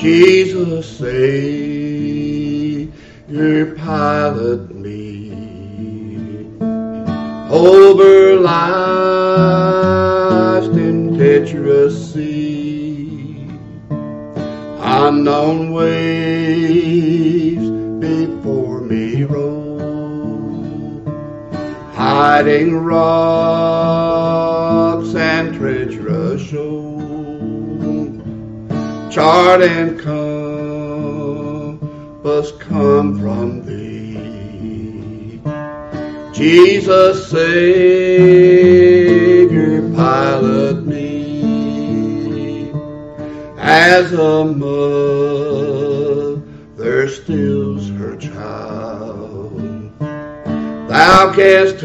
Jesus, Savior, pilot me over life's tempestuous sea. Unknown waves before me roll, hiding rocks and treacherous shoals. Chart and compass come from thee. Jesus, Savior, pilot me as a mother stills her child. Thou canst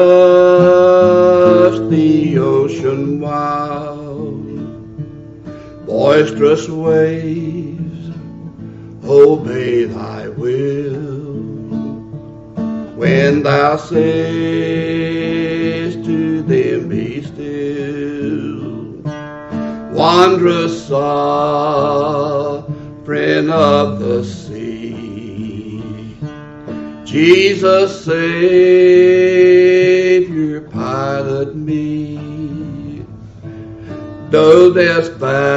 touch the ocean wild. Boisterous waves obey thy will when thou sayest to them, be still. Wondrous sovereign of the sea, Jesus, Savior, pilot me. Though this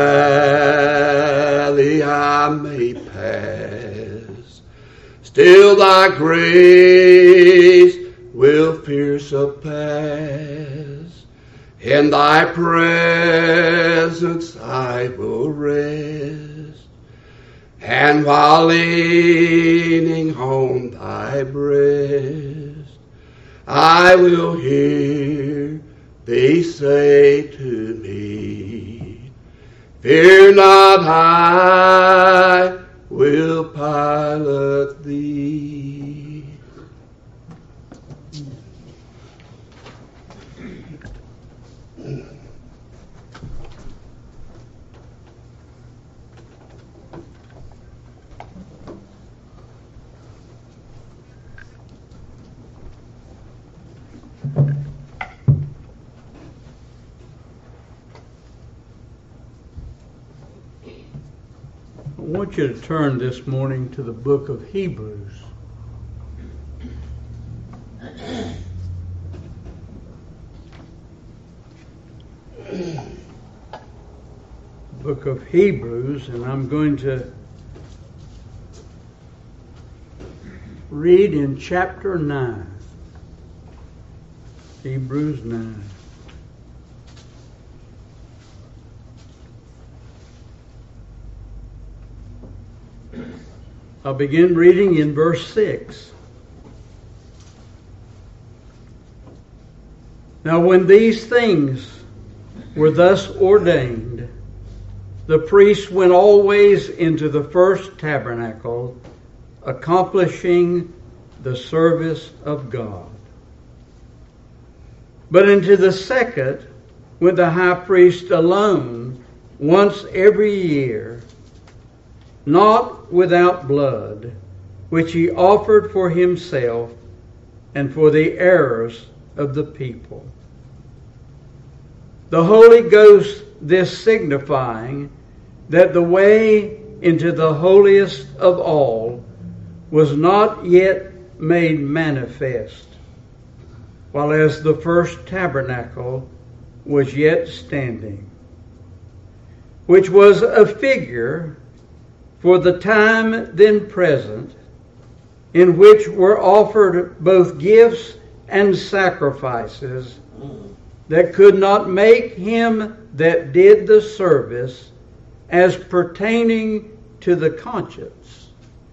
valley I may pass, still thy grace will fear surpass. In thy presence I will rest, and while leaning on thy breast, I will hear thee say to me, fear not, I will pilot thee. I want you to turn this morning to the book of Hebrews. Book of Hebrews, and I'm going to read in chapter 9. Hebrews 9. I'll begin reading in verse 6. Now when these things were thus ordained, the priests went always into the first tabernacle, accomplishing the service of God. But into the second went the high priest alone, once every year, not without blood, which he offered for himself and for the errors of the people. The Holy Ghost this signifying that the way into the holiest of all was not yet made manifest, while as the first tabernacle was yet standing, which was a figure for the time then present, in which were offered both gifts and sacrifices that could not make him that did the service as pertaining to the conscience,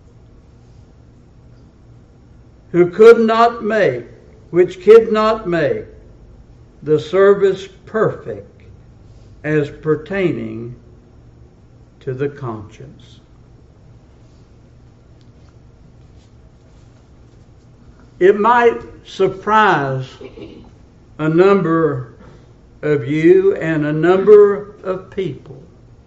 which could not make the service perfect as pertaining to the conscience. It might surprise a number of you and a number of people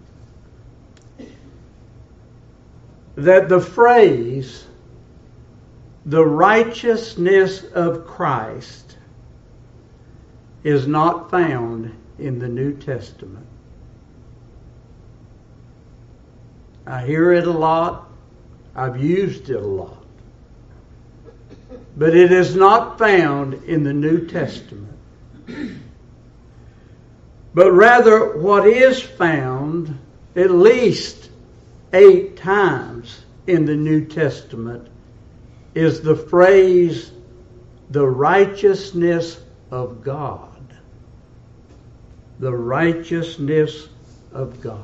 that the phrase, the righteousness of Christ, is not found in the New Testament. I hear it a lot. I've used it a lot. But it is not found in the New Testament. But rather, what is found at least 8 times in the New Testament is the phrase, the righteousness of God. The righteousness of God.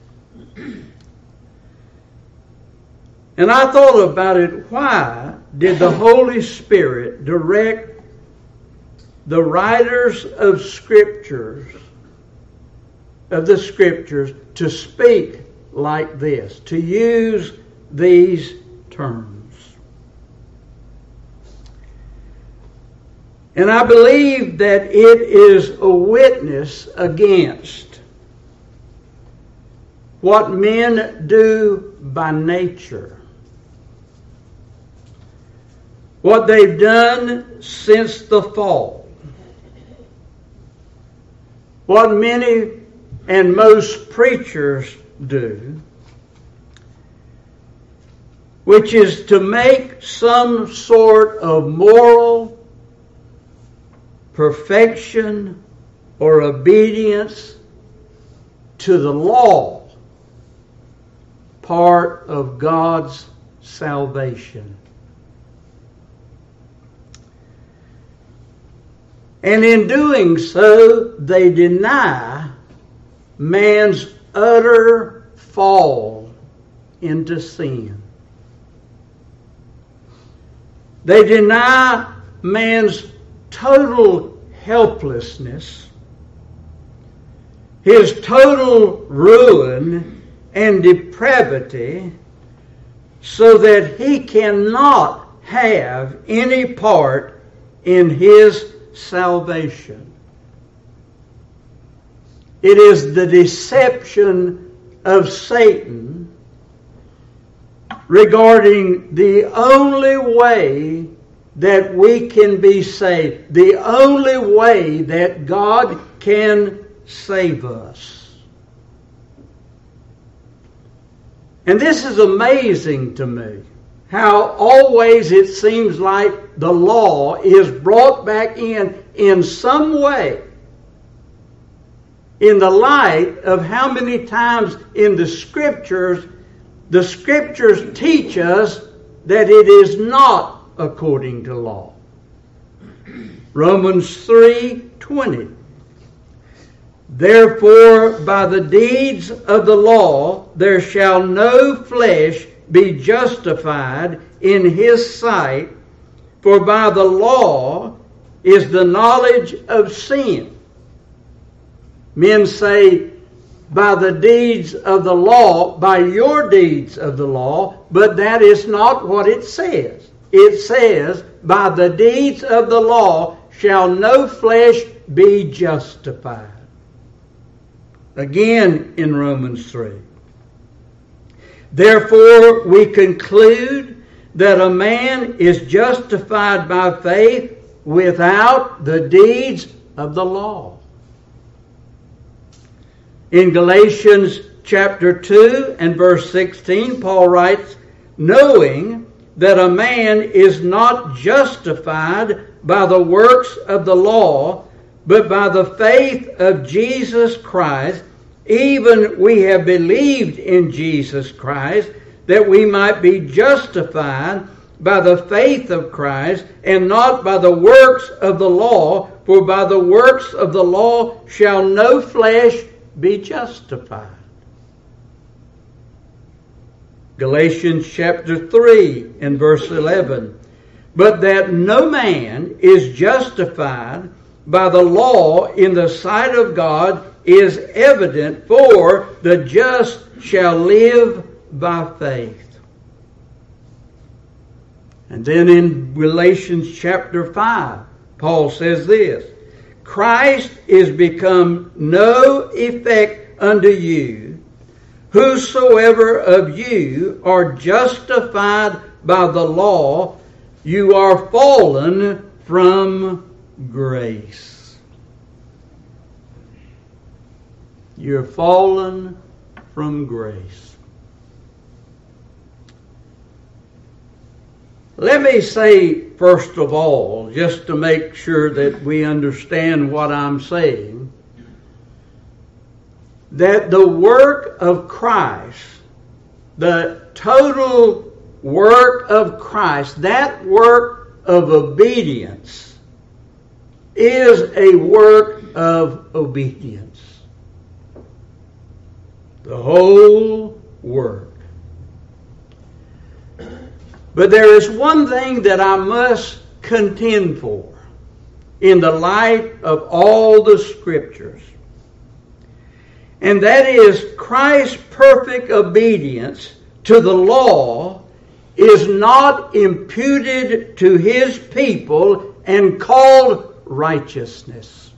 And I thought about it. Why did the Holy Spirit direct the writers of the Scriptures to speak like this, to use these terms? And I believe that it is a witness against what men do by nature. What they've done since the fall. What many and most preachers do, which is to make some sort of moral perfection or obedience to the law part of God's salvation. And in doing so, they deny man's utter fall into sin. They deny man's total helplessness, his total ruin and depravity, so that he cannot have any part in his salvation. It is the deception of Satan regarding the only way that we can be saved, the only way that God can save us. And this is amazing to me, how always it seems like the law is brought back in some way, in the light of how many times in the Scriptures teach us that it is not according to law. Romans 3:20. Therefore, by the deeds of the law, there shall no flesh be justified in his sight, for by the law is the knowledge of sin. Men say, by the deeds of the law, by your deeds of the law, but that is not what it says. It says, by the deeds of the law shall no flesh be justified. Again in Romans 3. Therefore we conclude that a man is justified by faith without the deeds of the law. In Galatians chapter 2 and verse 16, Paul writes, knowing that a man is not justified by the works of the law, but by the faith of Jesus Christ, even we have believed in Jesus Christ, that we might be justified by the faith of Christ, and not by the works of the law, for by the works of the law shall no flesh be justified. Galatians chapter 3 and verse 11. But that no man is justified by the law in the sight of God is evident, for the just shall live by faith. And then in Galatians chapter 5, Paul says this, Christ is become no effect unto you, whosoever of you are justified by the law, you are fallen from grace. You're fallen from grace. Let me say, first of all, just to make sure that we understand what I'm saying, that the work of Christ, the total work of Christ, that work of obedience, is a work of obedience. The whole work. But there is one thing that I must contend for in the light of all the Scriptures, and that is Christ's perfect obedience to the law is not imputed to His people and called righteousness.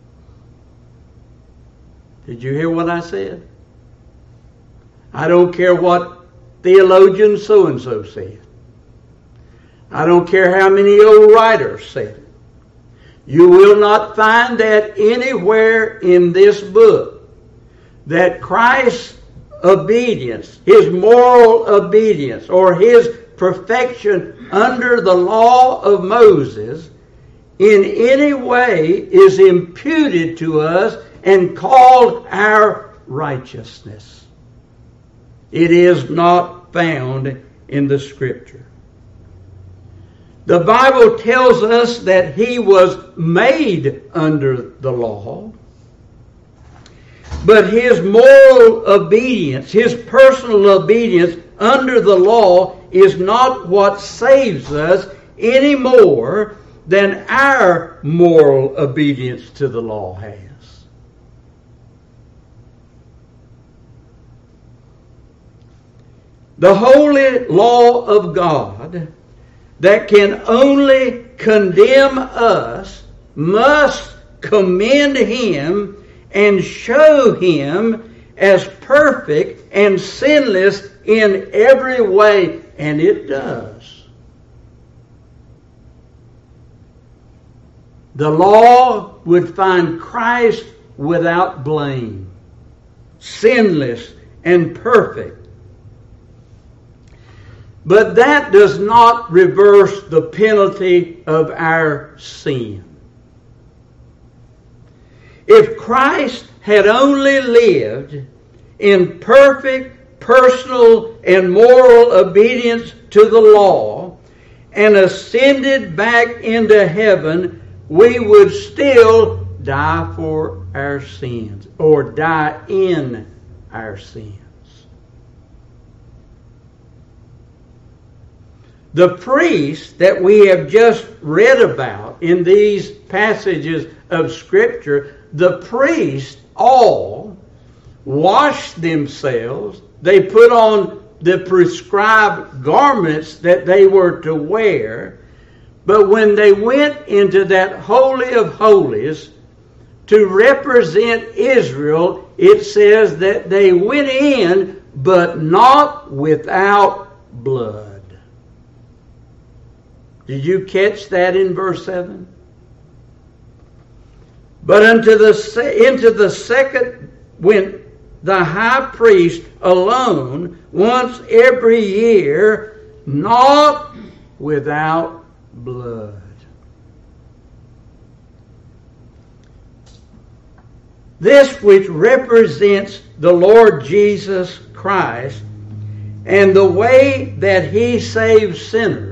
Did you hear what I said? I don't care what theologian so-and-so said. I don't care how many old writers said it. You will not find that anywhere in this book that Christ's obedience, His moral obedience, or His perfection under the law of Moses in any way is imputed to us and called our righteousness. It is not found in the Scripture. The Bible tells us that He was made under the law, but His moral obedience, His personal obedience under the law is not what saves us any more than our moral obedience to the law has. The holy law of God that can only condemn us must commend Him and show Him as perfect and sinless in every way, and it does. The law would find Christ without blame, sinless and perfect. But that does not reverse the penalty of our sin. If Christ had only lived in perfect personal and moral obedience to the law and ascended back into heaven, we would still die for our sins or die in our sins. The priests that we have just read about in these passages of Scripture, the priests all washed themselves. They put on the prescribed garments that they were to wear. But when they went into that Holy of Holies to represent Israel, it says that they went in, but not without blood. Did you catch that in verse 7? But into the second went the high priest alone once every year, not without blood. This which represents the Lord Jesus Christ and the way that He saves sinners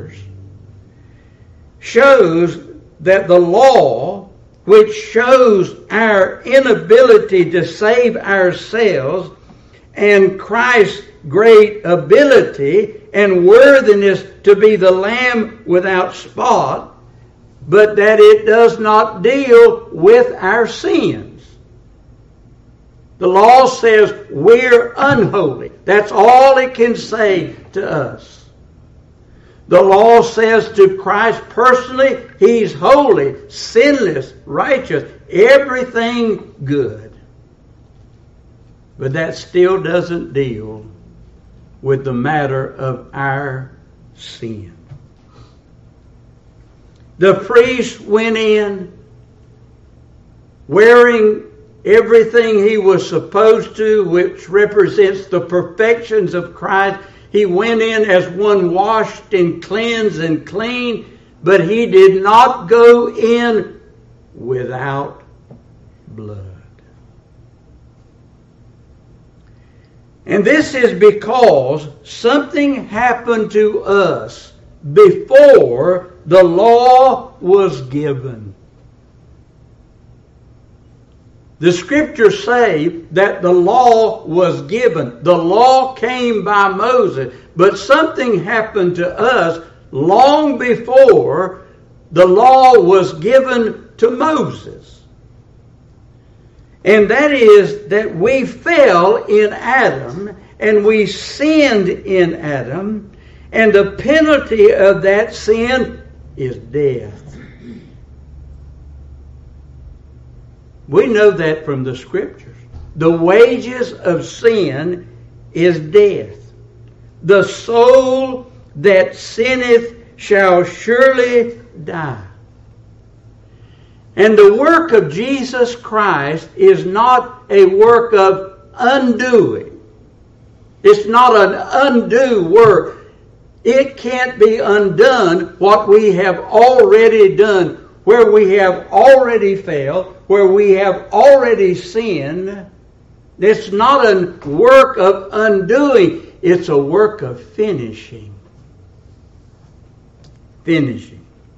shows that the law, which shows our inability to save ourselves, and Christ's great ability and worthiness to be the Lamb without spot, but that it does not deal with our sins. The law says we're unholy. That's all it can say to us. The law says to Christ personally, He's holy, sinless, righteous, everything good. But that still doesn't deal with the matter of our sin. The priest went in wearing everything he was supposed to, which represents the perfections of Christ. He went in as one washed and cleansed and clean, but he did not go in without blood. And this is because something happened to us before the law was given. The scriptures say that the law was given. The law came by Moses, but something happened to us long before the law was given to Moses. And that is that we fell in Adam and we sinned in Adam, and the penalty of that sin is death. We know that from the scriptures. The wages of sin is death. The soul that sinneth shall surely die. And the work of Jesus Christ is not a work of undoing. It's not an undo work. It can't be undone what we have already done, where we have already failed, where we have already sinned. It's not a work of undoing. It's a work of finishing. Finishing.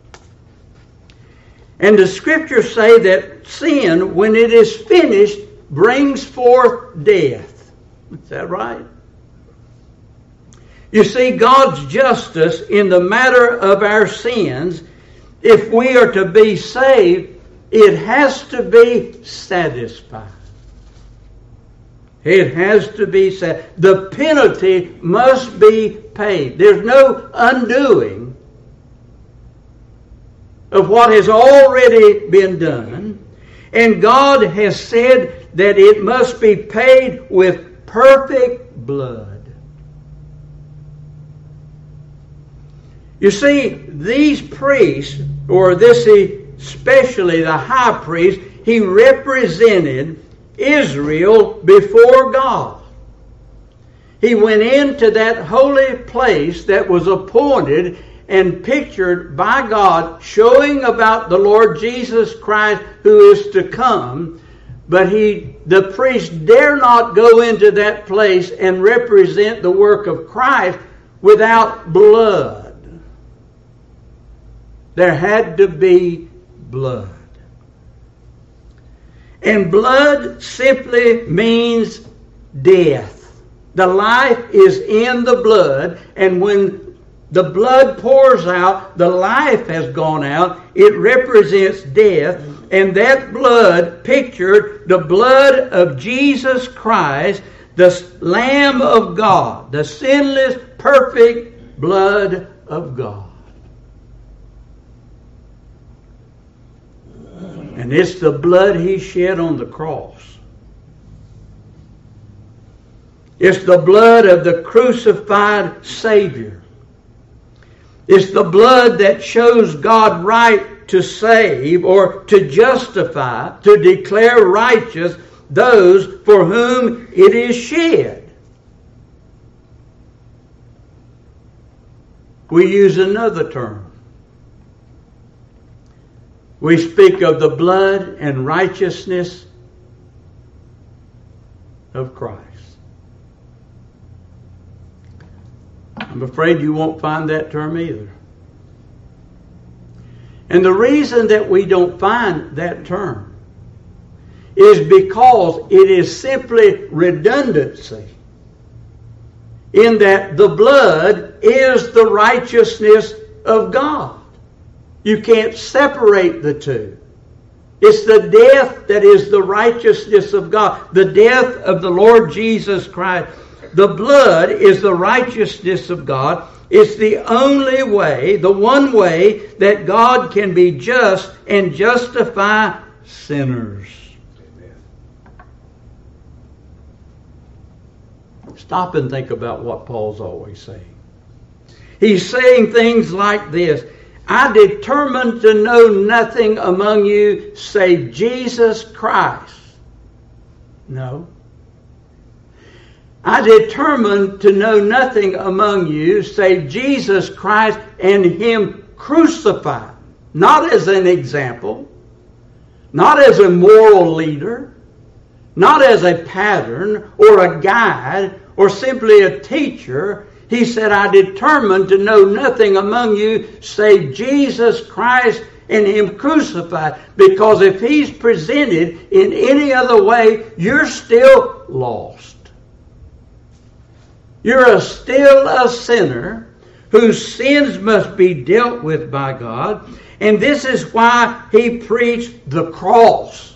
And the scriptures say that sin, when it is finished, brings forth death. Is that right? You see, God's justice in the matter of our sins, if we are to be saved, it has to be satisfied. It has to be satisfied. The penalty must be paid. There's no undoing of what has already been done. And God has said that it must be paid with perfect blood. You see, these priests, or this especially the high priest, he represented Israel before God. He went into that holy place that was appointed and pictured by God, showing about the Lord Jesus Christ who is to come. But the priest dare not go into that place and represent the work of Christ without blood. There had to be blood. And blood simply means death. The life is in the blood, and when the blood pours out, the life has gone out, it represents death, and that blood pictured the blood of Jesus Christ, the Lamb of God, the sinless, perfect blood of God. And it's the blood He shed on the cross. It's the blood of the crucified Savior. It's the blood that shows God right to save or to justify, to declare righteous those for whom it is shed. We use another term. We speak of the blood and righteousness of Christ. I'm afraid you won't find that term either. And the reason that we don't find that term is because it is simply redundancy, in that the blood is the righteousness of God. You can't separate the two. It's the death that is the righteousness of God, the death of the Lord Jesus Christ. The blood is the righteousness of God. It's the only way, the one way that God can be just and justify sinners. Amen. Stop and think about what Paul's always saying. He's saying things like this: I determined to know nothing among you save Jesus Christ. No. I determined to know nothing among you save Jesus Christ and Him crucified. Not as an example, not as a moral leader, not as a pattern or a guide or simply a teacher. He said, I determined to know nothing among you save Jesus Christ and Him crucified. Because if He's presented in any other way, you're still lost. You're still a sinner whose sins must be dealt with by God. And this is why He preached the cross.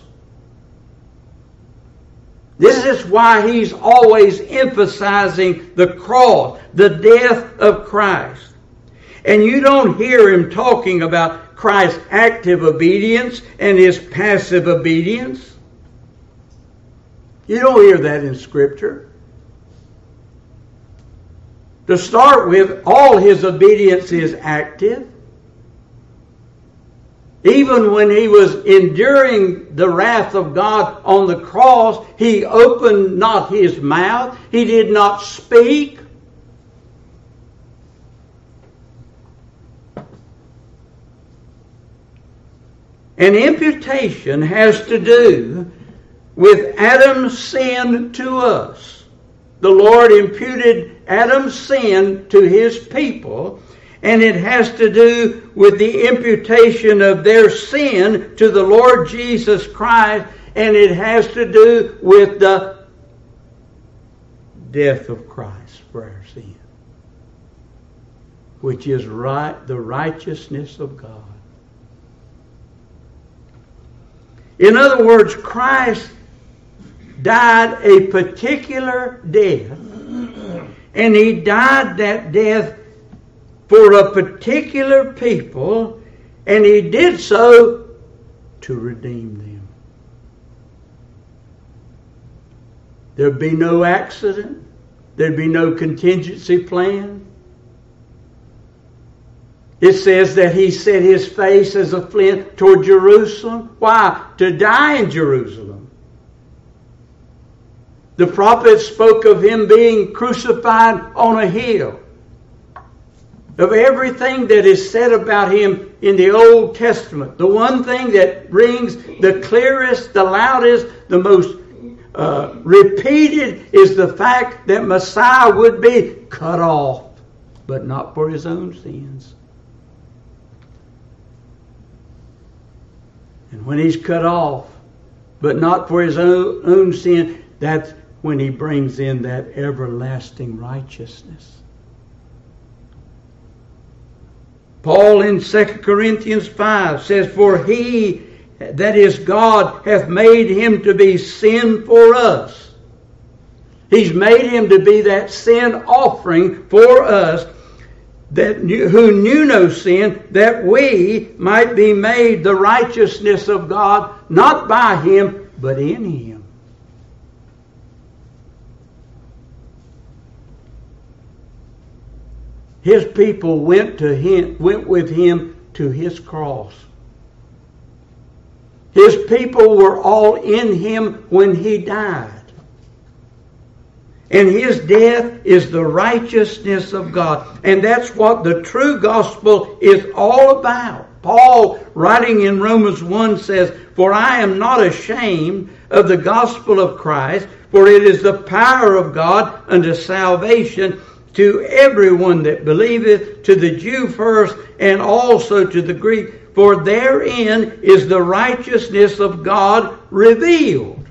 This is why He's always emphasizing the cross, the death of Christ. And you don't hear Him talking about Christ's active obedience and His passive obedience. You don't hear that in Scripture. To start with, all His obedience is active. Even when He was enduring the wrath of God on the cross, He opened not His mouth. He did not speak. An imputation has to do with Adam's sin to us. The Lord imputed Adam's sin to His people, and it has to do with the imputation of their sin to the Lord Jesus Christ, and it has to do with the death of Christ for our sin, which is the righteousness of God. In other words, Christ died a particular death, and He died that death for a particular people, and He did so to redeem them. There'd be no accident. There'd be no contingency plan. It says that He set His face as a flint toward Jerusalem. Why? To die in Jerusalem. The prophets spoke of Him being crucified on a hill. Of everything that is said about Him in the Old Testament, the one thing that rings the clearest, the loudest, the most repeated is the fact that Messiah would be cut off, but not for His own sins. And when He's cut off, but not for His own sin, that's when He brings in that everlasting righteousness. Paul in 2 Corinthians 5 says, For He, that is God, hath made Him to be sin for us. He's made Him to be that sin offering for us, who knew no sin, that we might be made the righteousness of God, not by Him, but in Him. His people went with Him to His cross. His people were all in Him when He died. And His death is the righteousness of God. And that's what the true gospel is all about. Paul, writing in Romans 1, says, For I am not ashamed of the gospel of Christ, for it is the power of God unto salvation to everyone that believeth, to the Jew first, and also to the Greek. For therein is the righteousness of God revealed.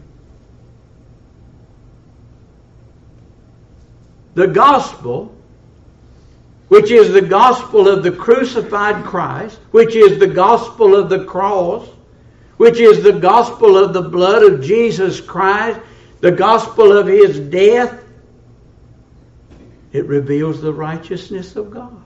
The gospel, which is the gospel of the crucified Christ, which is the gospel of the cross, which is the gospel of the blood of Jesus Christ, the gospel of His death, it reveals the righteousness of God.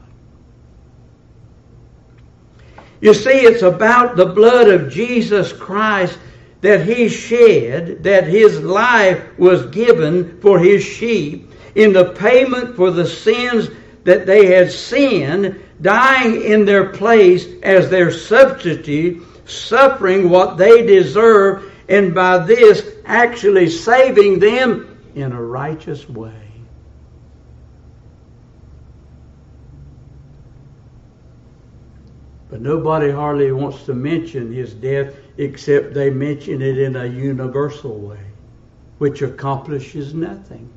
You see, it's about the blood of Jesus Christ that He shed, that His life was given for His sheep in the payment for the sins that they had sinned, dying in their place as their substitute, suffering what they deserve, and by this actually saving them in a righteous way. But nobody hardly wants to mention his death except they mention it in a universal way, which accomplishes nothing.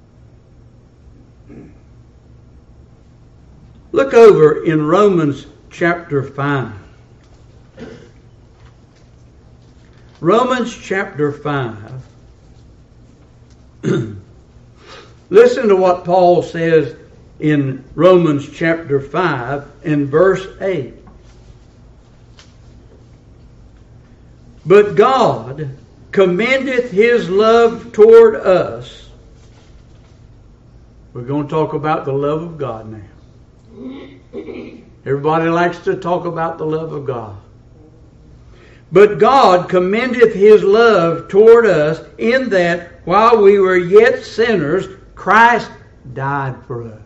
Look over in Romans chapter 5. Romans chapter 5. Listen to what Paul says in Romans chapter 5 and verse 8. But God commendeth his love toward us. We're going to talk about the love of God now. Everybody likes to talk about the love of God. But God commendeth his love toward us in that while we were yet sinners, Christ died for us.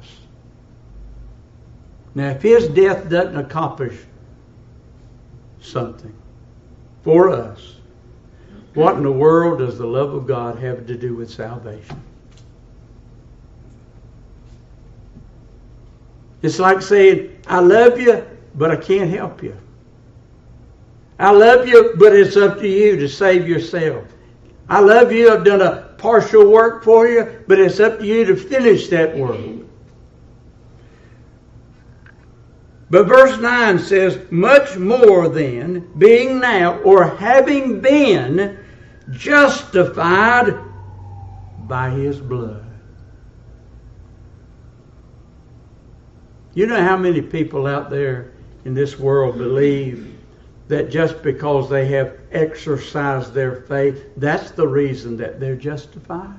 Now, if his death doesn't accomplish something for us, what in the world does the love of God have to do with salvation? It's like saying, I love you, but I can't help you. I love you, but it's up to you to save yourself. I love you, I've done a partial work for you, but it's up to you to finish that work. But verse 9 says, much more then, being now, or having been justified by his blood. You know how many people out there in this world believe that just because they have exercised their faith, that's the reason that they're justified?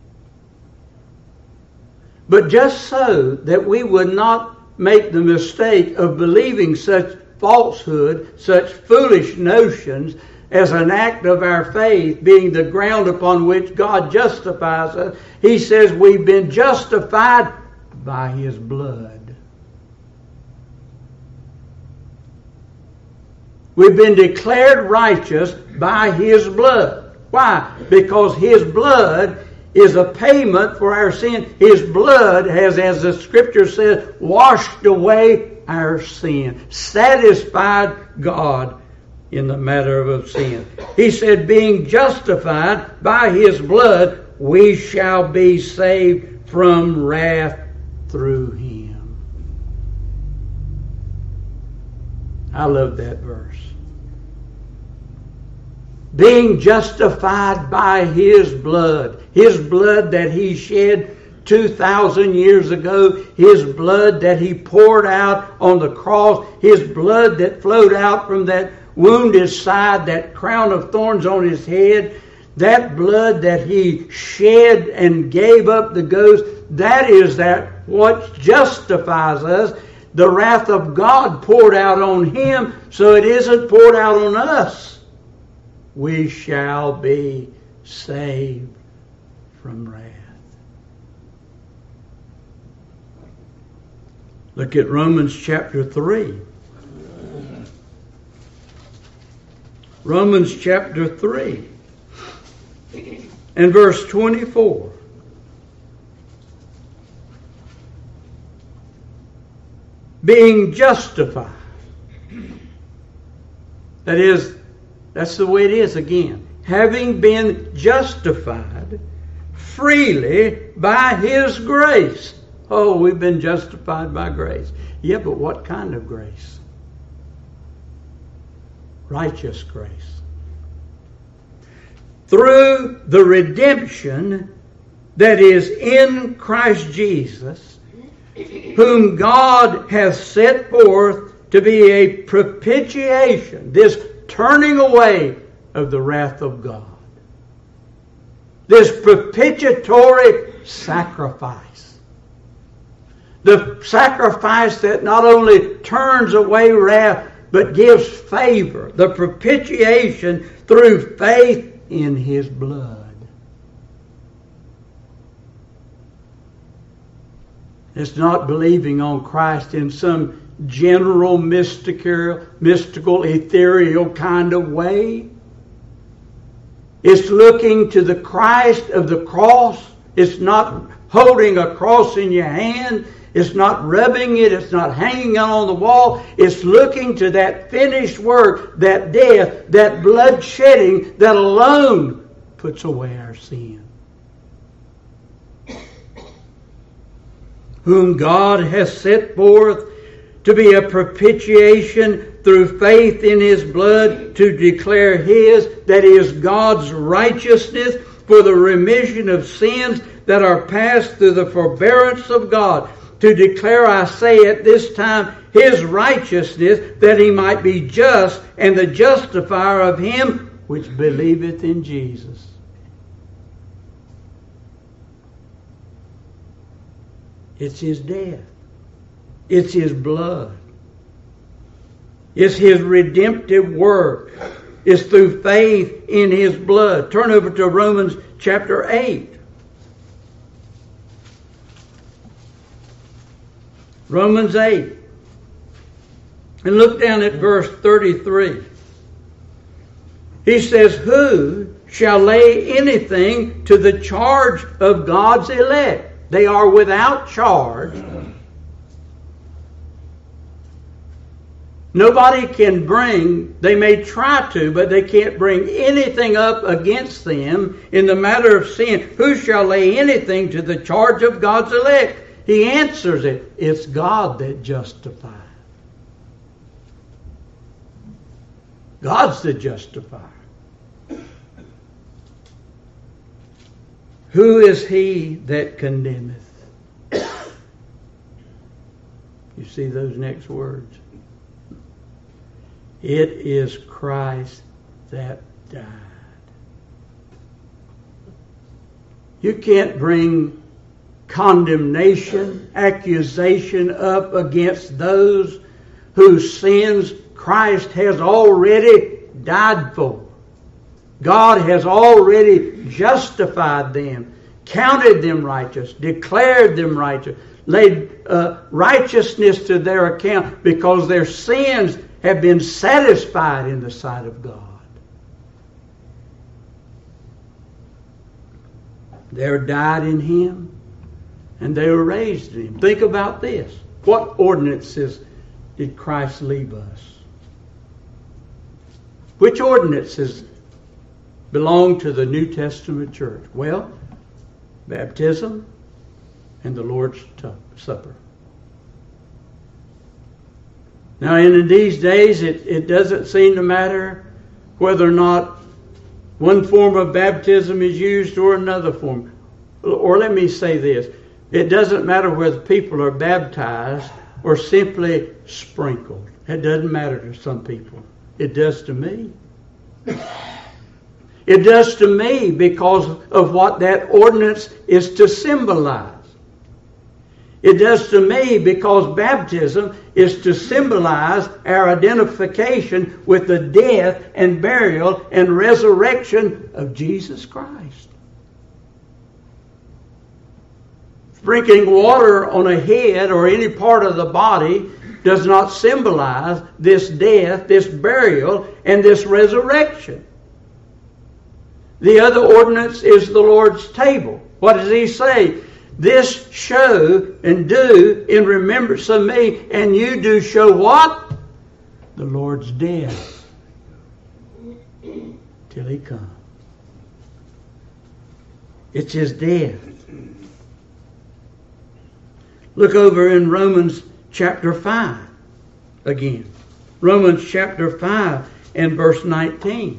But just so that we would not make the mistake of believing such falsehood, such foolish notions, as an act of our faith being the ground upon which God justifies us, he says we've been justified by his blood. We've been declared righteous by his blood. Why? Because his blood is a payment for our sin. His blood has, as the scripture says, washed away our sin, satisfied God in the matter of sin. He said, being justified by his blood, we shall be saved from wrath through him. I love that verse. Being justified by his blood that he shed 2,000 years ago, his blood that he poured out on the cross, his blood that flowed out from that wounded side, that crown of thorns on his head, that blood that he shed and gave up the ghost, that is that what justifies us. The wrath of God poured out on him, so it isn't poured out on us. We shall be saved from wrath. Look at Romans chapter 3. Romans chapter 3 and verse 24. Being justified. That is, that's the way it is again. Having been justified freely by his grace. Oh, we've been justified by grace. Yeah, but what kind of grace? Righteous grace. Through the redemption that is in Christ Jesus, whom God hath set forth to be a propitiation, this turning away of the wrath of God. This propitiatory sacrifice. The sacrifice that not only turns away wrath, but gives favor. The propitiation through faith in his blood. It's not believing on Christ in some general, mystical, ethereal kind of way. It's looking to the Christ of the cross It's not holding a cross in your hand. It's not rubbing it. It's not hanging it on the wall. It's looking to that finished work, that death, that blood shedding that alone puts away our sin. Whom God has set forth to be a propitiation through faith in His blood, to declare His, that is God's righteousness, for the remission of sins that are passed through the forbearance of God. To declare, I say at this time, His righteousness, that He might be just and the justifier of him which believeth in Jesus. It's His death. It's His blood. It's His redemptive work. It's through faith in His blood. Turn over to Romans chapter 8. Romans 8. And look down at verse 33. He says, who shall lay anything to the charge of God's elect? They are without charge. Nobody can bring, they may try to, but they can't bring anything up against them in the matter of sin. Who shall lay anything to the charge of God's elect? He answers it. It's God that justifies. God's the justifier. Who is he that condemneth? You see those next words? It is Christ that died. You can't bring condemnation, accusation up against those whose sins Christ has already died for. God has already justified them, counted them righteous, declared them righteous, laid righteousness to their account because their sins have been satisfied in the sight of God. They're died in Him and they were raised in Him. Think about this. What ordinances did Christ leave us? Which ordinances belong to the New Testament church? Well, baptism and the Lord's Supper. Now, in these days, it doesn't seem to matter whether or not one form of baptism is used or another form. Or let me say this. It doesn't matter whether people are baptized or simply sprinkled. It doesn't matter to some people. It does to me. It does to me because of what that ordinance is to symbolize. It does to me because baptism is to symbolize our identification with the death and burial and resurrection of Jesus Christ. Sprinkling water on a head or any part of the body does not symbolize this death, this burial, and this resurrection. The other ordinance is the Lord's table. What does He say? This show and do in remembrance of me, and you do show what? The Lord's death till He comes. It's His death. Look over in Romans chapter 5 again. Romans chapter 5 and verse 19.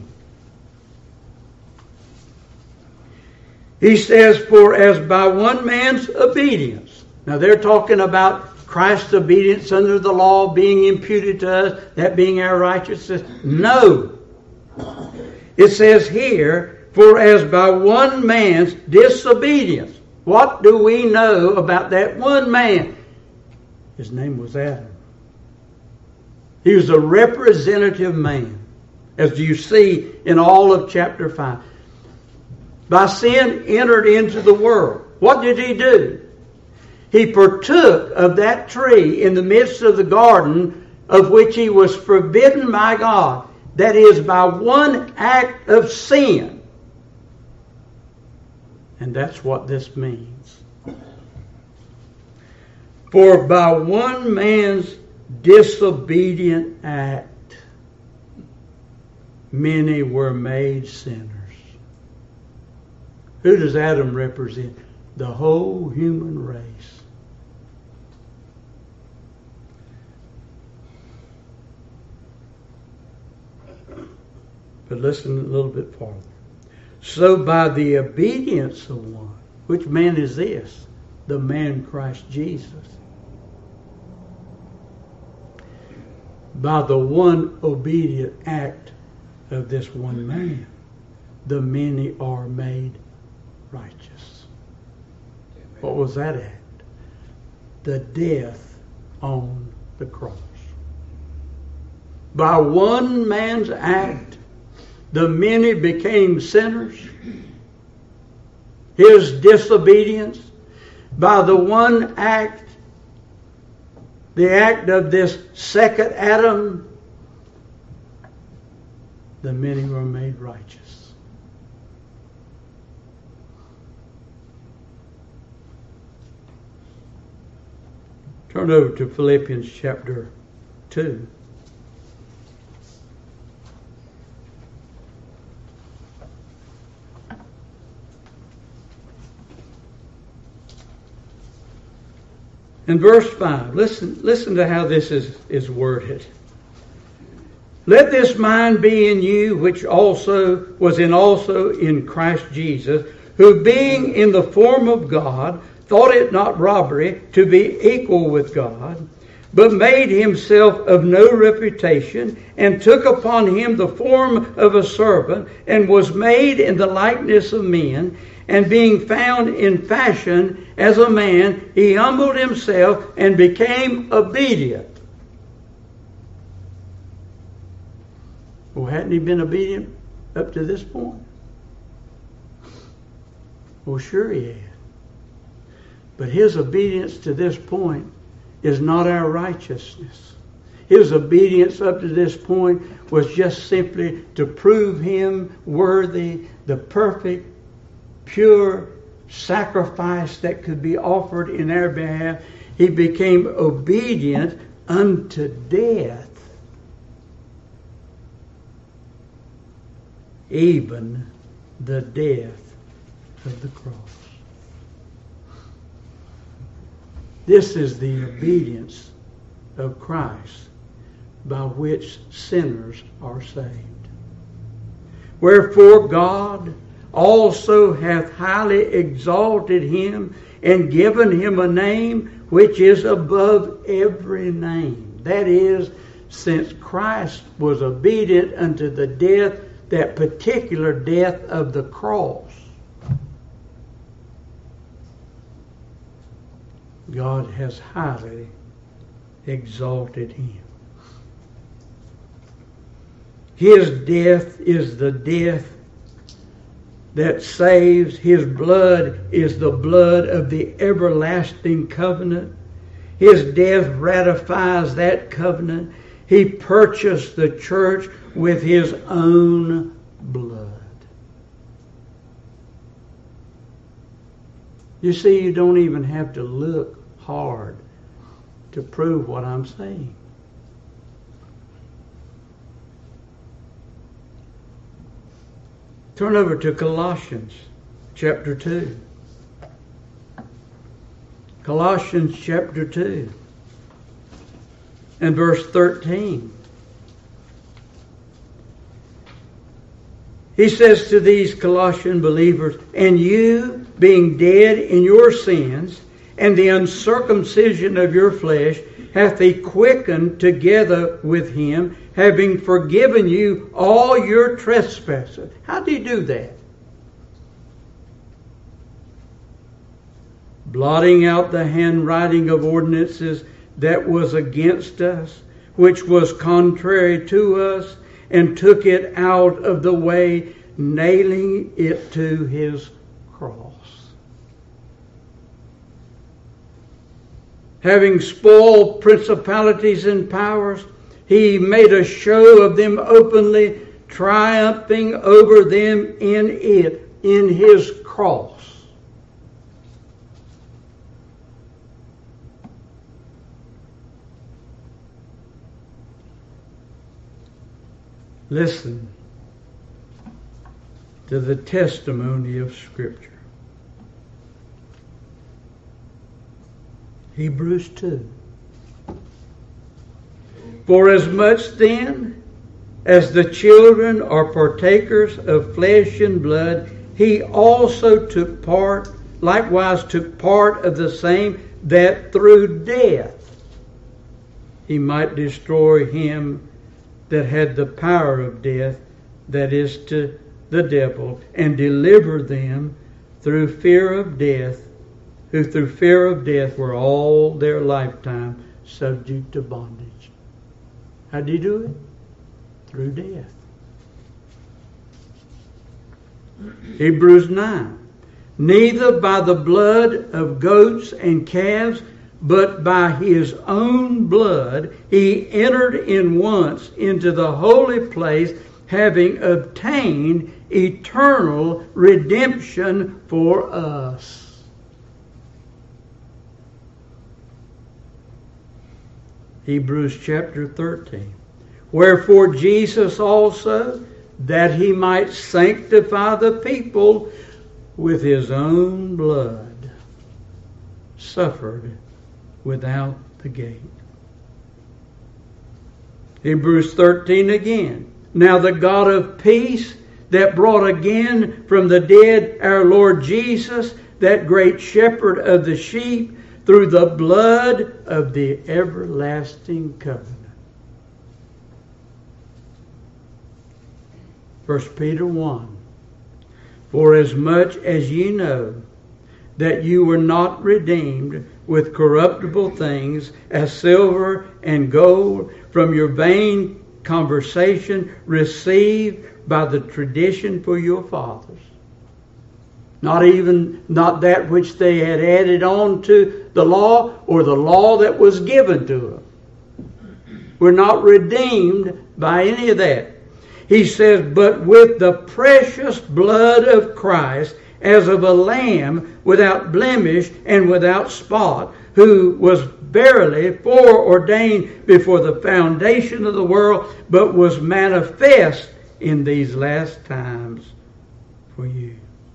He says, for as by one man's obedience. Now they're talking about Christ's obedience under the law being imputed to us, that being our righteousness. No. It says here, for as by one man's disobedience. What do we know about that one man? His name was Adam. He was a representative man, as you see in all of chapter 5. By sin entered into the world. What did he do? He partook of that tree in the midst of the garden of which he was forbidden by God. That is, by one act of sin. And that's what this means. For by one man's disobedient act, many were made sinners. Who does Adam represent? The whole human race. But listen a little bit farther. So by the obedience of one, which man is this? The man Christ Jesus. By the one obedient act of this one man, the many are made righteous. What was that act? The death on the cross. By one man's act, the many became sinners. His disobedience. By the one act, the act of this second Adam, the many were made righteous. Turn over to Philippians chapter 2. In verse 5, listen to how this is worded. Let this mind be in you, which also was in Christ Jesus, who being in the form of God, thought it not robbery to be equal with God, but made himself of no reputation, and took upon him the form of a servant, and was made in the likeness of men. And being found in fashion as a man, he humbled himself and became obedient. Well, hadn't he been obedient up to this point? Well, sure he had. But his obedience to this point is not our righteousness. His obedience up to this point was just simply to prove him worthy, the perfect, pure sacrifice that could be offered in our behalf. He became obedient unto death, even the death of the cross. This is the obedience of Christ by which sinners are saved. Wherefore God also hath highly exalted him and given him a name which is above every name. That is, since Christ was obedient unto the death, that particular death of the cross, God has highly exalted him. His death is the death that saves. His blood is the blood of the everlasting covenant. His death ratifies that covenant. He purchased the church with his own blood. You see, you don't even have to look hard to prove what I'm saying. Turn over to Colossians chapter 2. Colossians chapter 2 and verse 13. He says to these Colossian believers, and you, being dead in your sins, and the uncircumcision of your flesh, hath he quickened together with him, having forgiven you all your trespasses. How do you do that? Blotting out the handwriting of ordinances that was against us, which was contrary to us, and took it out of the way, nailing it to his cross. Having spoiled principalities and powers, he made a show of them openly, triumphing over them in his cross. Listen to the testimony of Scripture. Hebrews 2. For as much then as the children are partakers of flesh and blood, he also likewise took part of the same, that through death he might destroy him that had the power of death, that is, to the devil, and deliver them through fear of death, who through fear of death were all their lifetime subject to bondage. How did he do it? Through death. Hebrews 9. Neither by the blood of goats and calves, but by his own blood he entered in once into the holy place, having obtained eternal redemption for us. Hebrews chapter 13. Wherefore Jesus also, that he might sanctify the people with his own blood, suffered without the gate. Hebrews 13 again. Now the God of peace, that brought again from the dead our Lord Jesus, that great shepherd of the sheep, through the blood of the everlasting covenant. 1 Peter 1. For as much as ye know that you were not redeemed with corruptible things, as silver and gold, from your vain conversation received by the tradition for your fathers. Not that which they had added on to the law, or the law that was given to them. We're not redeemed by any of that. He says, but with the precious blood of Christ, as of a lamb without blemish and without spot, who was verily foreordained before the foundation of the world, but was manifest in these last times for you.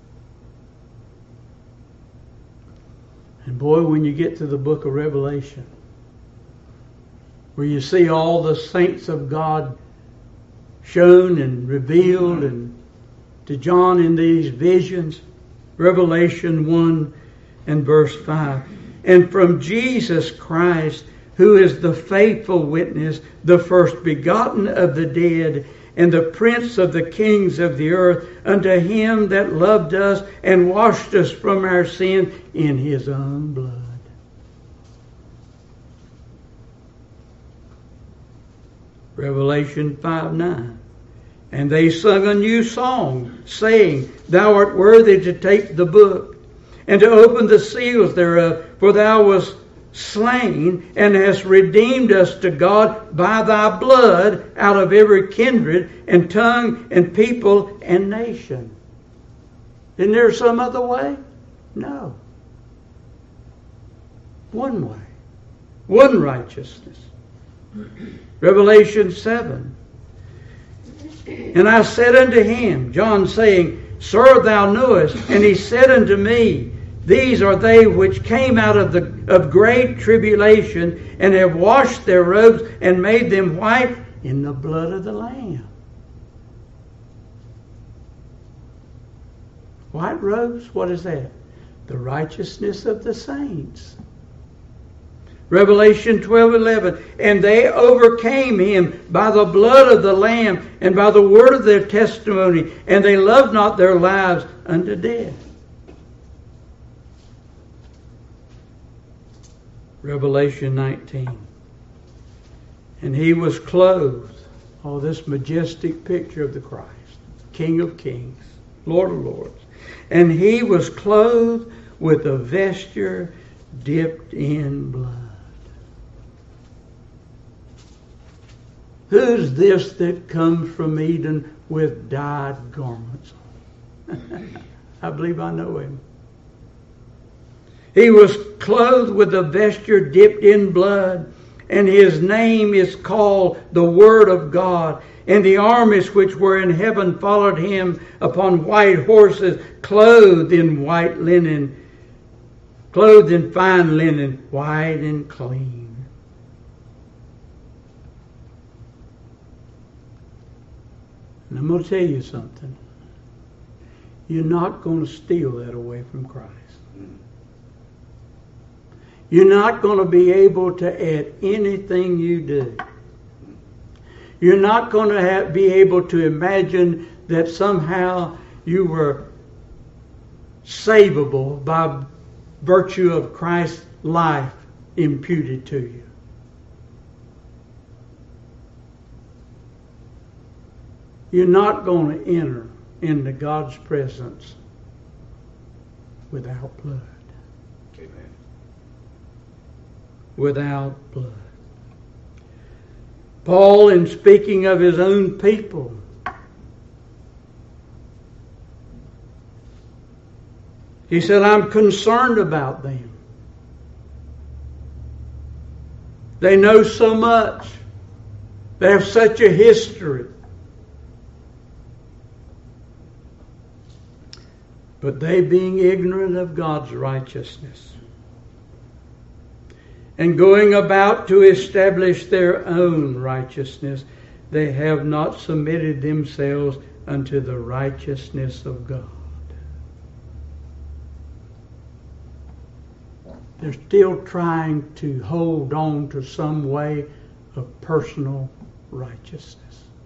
And boy, when you get to the book of Revelation, where you see all the saints of God shown and revealed and to John in these visions, Revelation 1 and verse 5. And from Jesus Christ, who is the faithful witness, the first begotten of the dead, and the prince of the kings of the earth, unto him that loved us and washed us from our sins in his own blood. Revelation 5:9. And they sung a new song, saying, Thou art worthy to take the book, and to open the seals thereof, for thou wast slain, and hast redeemed us to God by thy blood out of every kindred and tongue and people and nation. Isn't there some other way? No. One way. One righteousness. Revelation 7. And I said unto him, John saying, Sir, thou knowest. And he said unto me, These are they which came out of great tribulation, and have washed their robes and made them white in the blood of the Lamb. White robes, what is that? The righteousness of the saints. Revelation 12:11. And they overcame him by the blood of the Lamb and by the word of their testimony, and they loved not their lives unto death. Revelation 19. And he was clothed. Oh, this majestic picture of the Christ, King of kings, Lord of lords. And he was clothed with a vesture dipped in blood. Who's this that comes from Eden with dyed garments on? I believe I know him. He was clothed with a vesture dipped in blood, And his name is called the Word of God. And the armies which were in heaven followed him upon white horses, clothed in white linen, clothed in fine linen, white and clean. And I'm going to tell you something. You're not going to steal that away from Christ. You're not going to be able to add anything you do. You're not going to be able to imagine that somehow you were savable by virtue of Christ's life imputed to you. You're not going to enter into God's presence without blood. Amen. Without blood. Paul, in speaking of his own people, he said, I'm concerned about them. They know so much. They have such a history. But they, being ignorant of God's righteousness, and going about to establish their own righteousness, they have not submitted themselves unto the righteousness of God. They're still trying to hold on to some way of personal righteousness.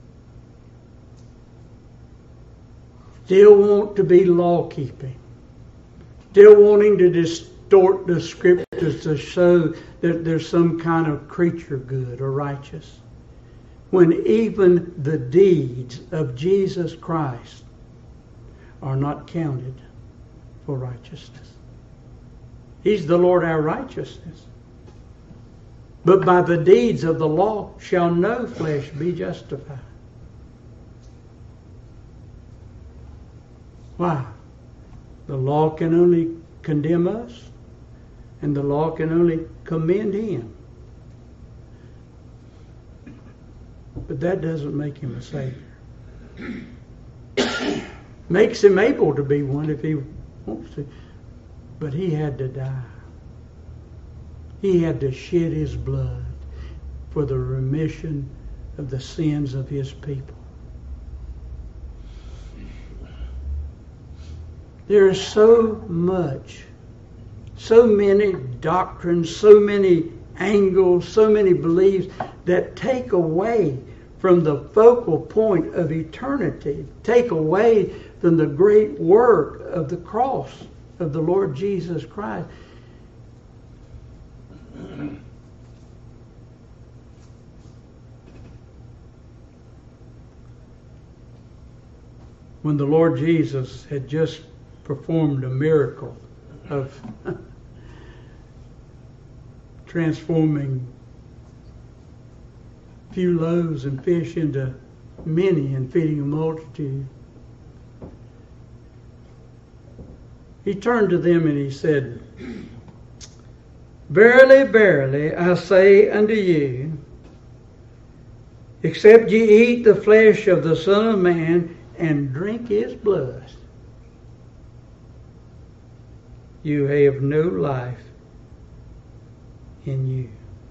Still want to be law-keeping. Still wanting to distort the scriptures to show that there's some kind of creature good or righteous. When even the deeds of Jesus Christ are not counted for righteousness. He's the Lord our righteousness. But by the deeds of the law shall no flesh be justified. Why? The law can only condemn us, and the law can only commend him. But that doesn't make him a Savior. Makes him able to be one if he wants to. But he had to die. He had to shed his blood for the remission of the sins of his people. There is so much, so many doctrines, so many angles, so many beliefs that take away from the focal point of eternity, take away from the great work of the cross of the Lord Jesus Christ. When the Lord Jesus had just performed a miracle of transforming few loaves and fish into many and feeding a multitude, he turned to them and he said, Verily, verily, I say unto you, except ye eat the flesh of the Son of Man and drink his blood, you have no life in you.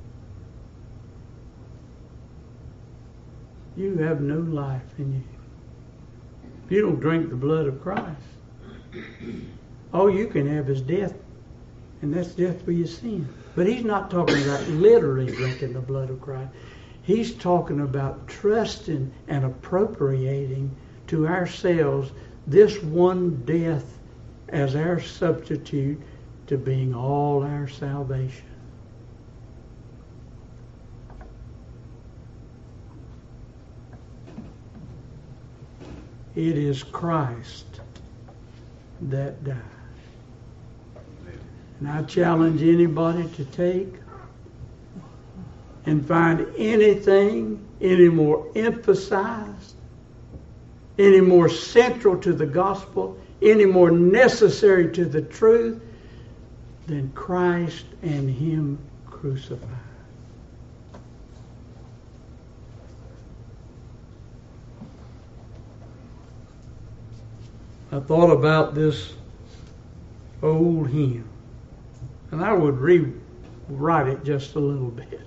You have no life in you. If you don't drink the blood of Christ, all you can have is death. And that's death for your sin. But he's not talking about literally drinking the blood of Christ. He's talking about trusting and appropriating to ourselves this one death as our substitute to being all our salvation. It is Christ that died. And I challenge anybody to take and find anything any more emphasized, any more central to the gospel, any more necessary to the truth than Christ and Him crucified. I thought about this old hymn, and I would rewrite it just a little bit.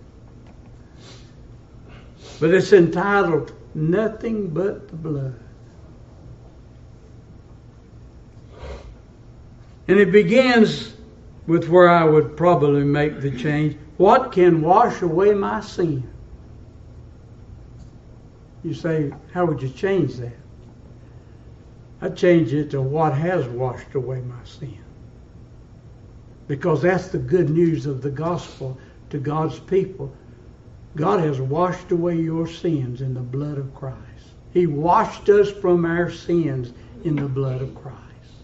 But it's entitled, Nothing But the Blood. And it begins with where I would probably make the change. What can wash away my sin? You say, how would you change that? I'd change it to what has washed away my sin. Because that's the good news of the gospel to God's people. God has washed away your sins in the blood of Christ. He washed us from our sins in the blood of Christ.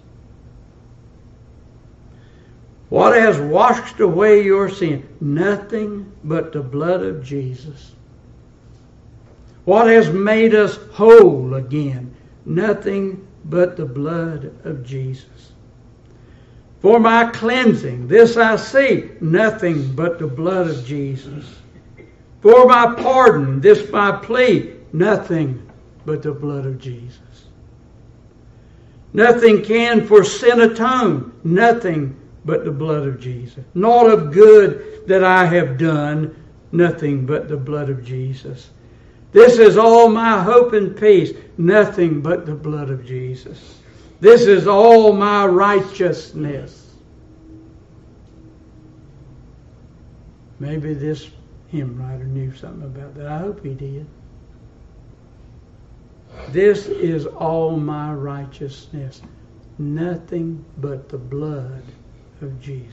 What has washed away your sin? Nothing but the blood of Jesus. What has made us whole again? Nothing but the blood of Jesus. For my cleansing, this I see, nothing but the blood of Jesus. For my pardon, this my plea, nothing but the blood of Jesus. Nothing can for sin atone, nothing but the blood of Jesus. Naught of good that I have done, nothing but the blood of Jesus. This is all my hope and peace, nothing but the blood of Jesus. This is all my righteousness. Maybe this hymn writer knew something about that. I hope he did. This is all my righteousness, nothing but the blood of Jesus.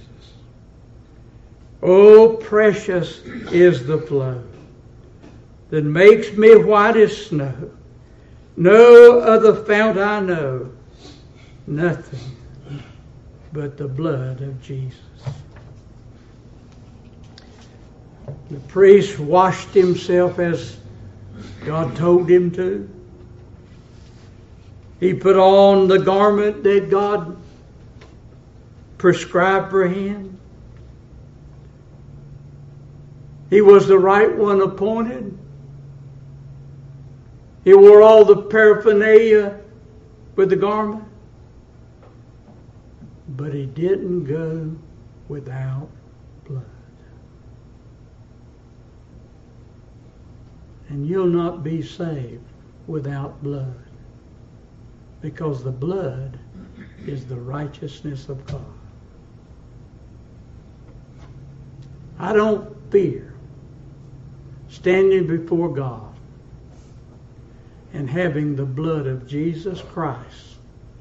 Oh, precious is the flow that makes me white as snow. No other fount I know, nothing but the blood of Jesus. The priest washed himself as God told him to. He put on the garment that God prescribed for him. He was the right one appointed. He wore all the paraphernalia with the garment. But he didn't go without blood. And you'll not be saved without blood. Because the blood is the righteousness of God. I don't fear standing before God and having the blood of Jesus Christ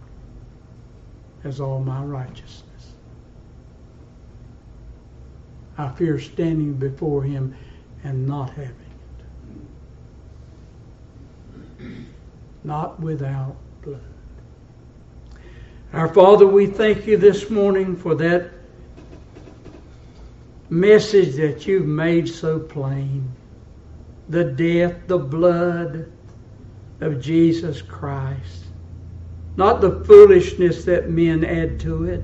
as all my righteousness. I fear standing before Him and not having it. Not without blood. Our Father, we thank you this morning for that message that you've made so plain. The death, the blood of Jesus Christ. Not the foolishness that men add to it.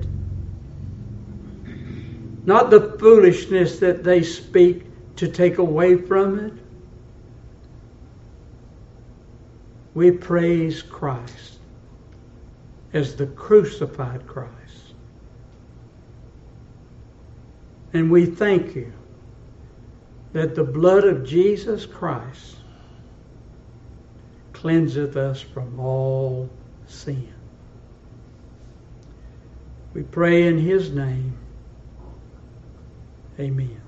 Not the foolishness that they speak to take away from it. We praise Christ as the crucified Christ. And we thank you that the blood of Jesus Christ cleanseth us from all sin. We pray in His name. Amen.